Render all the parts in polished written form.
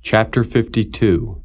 Chapter 52.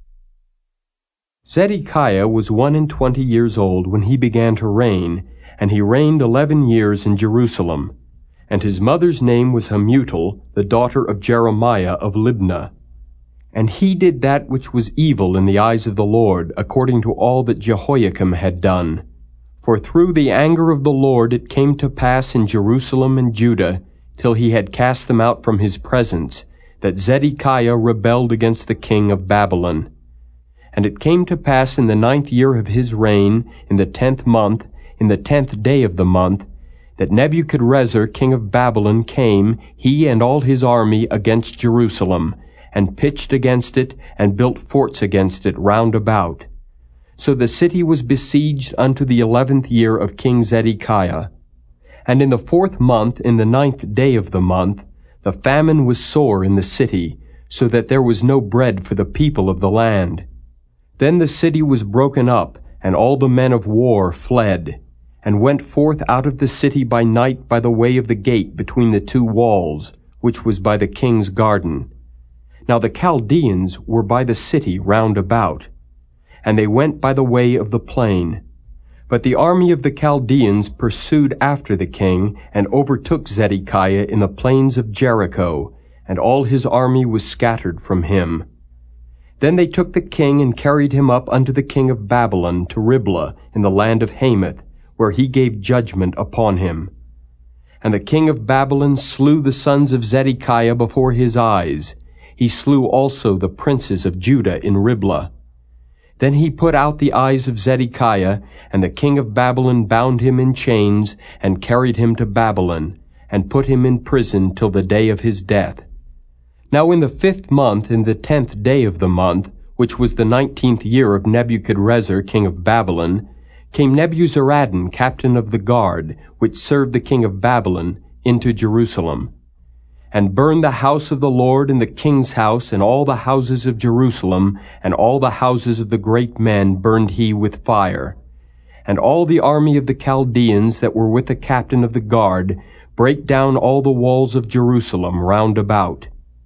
Zedekiah was 21 years old when he began to reign, and he reigned 11 years in Jerusalem. And his mother's name was Hamutal, the daughter of Jeremiah of Libnah. And he did that which was evil in the eyes of the Lord, according to all that Jehoiakim had done. For through the anger of the Lord it came to pass in Jerusalem and Judah, till he had cast them out from his presence, that Zedekiah rebelled against the king of Babylon. And it came to pass in the 9th year of his reign, in the 10th month, in the 10th day of the month, that Nebuchadrezzar king of Babylon came, he and all his army, against Jerusalem, and pitched against it, and built forts against it round about. So the city was besieged unto the 11th year of King Zedekiah. And in the 4th month, in the 9th day of the month, the famine was sore in the city, so that there was no bread for the people of the land. Then the city was broken up, and all the men of war fled, and went forth out of the city by night by the way of the gate between the two walls, which was by the king's garden. Now the Chaldeans were by the city round about, and they went by the way of the plain. But the army of the Chaldeans pursued after the king, and overtook Zedekiah in the plains of Jericho, and all his army was scattered from him. Then they took the king and carried him up unto the king of Babylon to Riblah in the land of Hamath, where he gave judgment upon him. And the king of Babylon slew the sons of Zedekiah before his eyes. He slew also the princes of Judah in Riblah. Then he put out the eyes of Zedekiah, and the king of Babylon bound him in chains, and carried him to Babylon, and put him in prison till the day of his death. Now in the 5th month, in the 10th day of the month, which was the 19th year of Nebuchadrezzar king of Babylon, came Nebuzaradan, captain of the guard, which served the king of Babylon, into Jerusalem, and burned the house of the Lord and the king's house, and all the houses of Jerusalem, and all the houses of the great men burned he with fire. And all the army of the Chaldeans that were with the captain of the guard brake down all the walls of Jerusalem round about.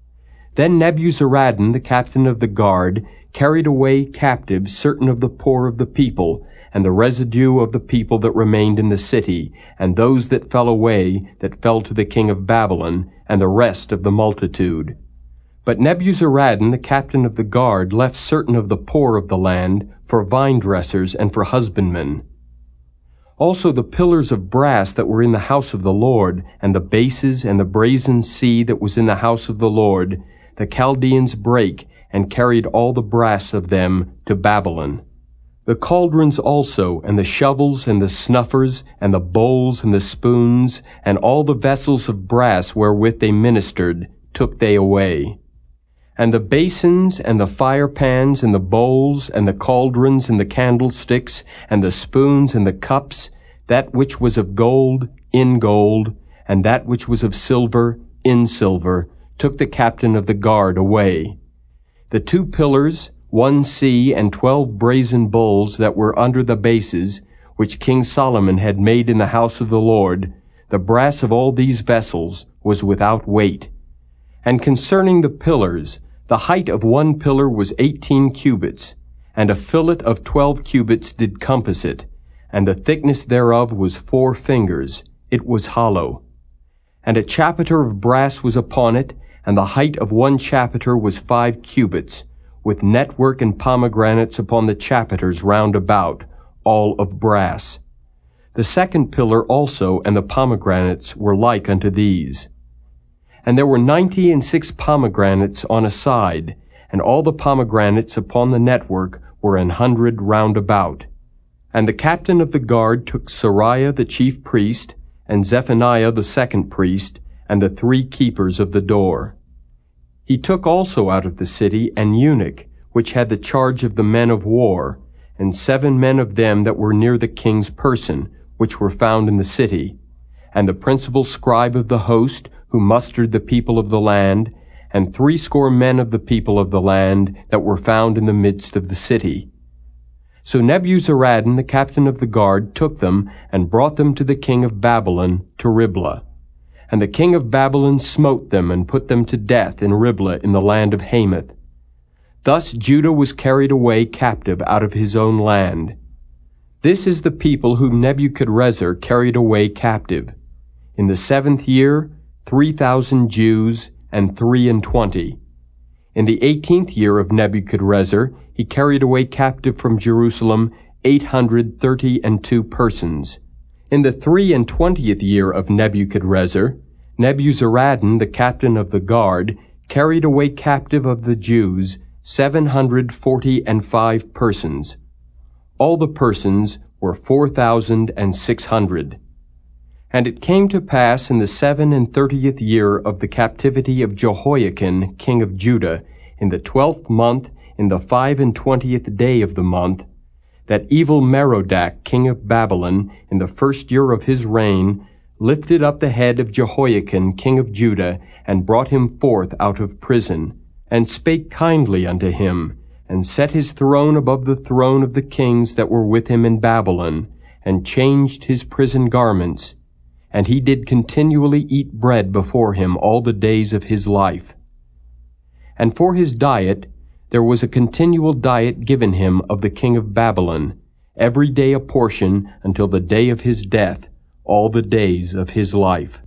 Then Nebuzaradan, the captain of the guard, carried away captives certain of the poor of the people, and the residue of the people that remained in the city, and those that fell away, that fell to the king of Babylon, and the rest of the multitude. But Nebuzaradan, the captain of the guard, left certain of the poor of the land for vine-dressers and for husbandmen. Also the pillars of brass that were in the house of the Lord, and the bases and the brazen sea that was in the house of the Lord, the Chaldeans brake, and carried all the brass of them to Babylon. The cauldrons also, and the shovels, and the snuffers, and the bowls, and the spoons, and all the vessels of brass wherewith they ministered, took they away. And the basins, and the fire pans, and the bowls, and the cauldrons, and the candlesticks, and the spoons, and the cups, that which was of gold, in gold, and that which was of silver, in silver, took the captain of the guard away. The 2 pillars, 1 sea, and 12 brazen bulls that were under the bases, which King Solomon had made in the house of the Lord, the brass of all these vessels was without weight. And concerning the pillars, the height of 1 pillar was 18 cubits, and a fillet of 12 cubits did compass it, and the thickness thereof was 4 fingers, it was hollow. And a chapiter of brass was upon it, and the height of 1 chapiter was 5 cubits, with network and pomegranates upon the chapiters round about, all of brass. The 2nd pillar also and the pomegranates were like unto these. And there were 96 pomegranates on a side, and all the pomegranates upon the network were 100 round about. And the captain of the guard took Sariah the chief priest, and Zephaniah the 2nd priest, and the 3 keepers of the door. He took also out of the city an eunuch, which had the charge of the men of war, and 7 men of them that were near the king's person, which were found in the city, and the principal scribe of the host, who mustered the people of the land, and 80 men of the people of the land that were found in the midst of the city. So Nebuzaradan, the captain of the guard, took them, and brought them to the king of Babylon to Riblah. And the king of Babylon smote them, and put them to death in Riblah in the land of Hamath. Thus Judah was carried away captive out of his own land. This is the people whom Nebuchadrezzar carried away captive. In the 7th year, 3,000 Jews and 23. In the 18th year of Nebuchadrezzar, he carried away captive from Jerusalem 832 persons. In the 23rd year of Nebuchadrezzar, Nebuzaradan, the captain of the guard, carried away captive of the Jews 745 persons. All the persons were 4,600. And it came to pass in the 37th year of the captivity of Jehoiakim, king of Judah, in the 12th month, in the 25th day of the month, that Evil-Merodach, king of Babylon, in the 1st year of his reign, lifted up the head of Jehoiakim, king of Judah, and brought him forth out of prison, and spake kindly unto him, and set his throne above the throne of the kings that were with him in Babylon, and changed his prison garments. And he did continually eat bread before him all the days of his life. And for his diet, there was a continual diet given him of the king of Babylon, every day a portion until the day of his death, all the days of his life.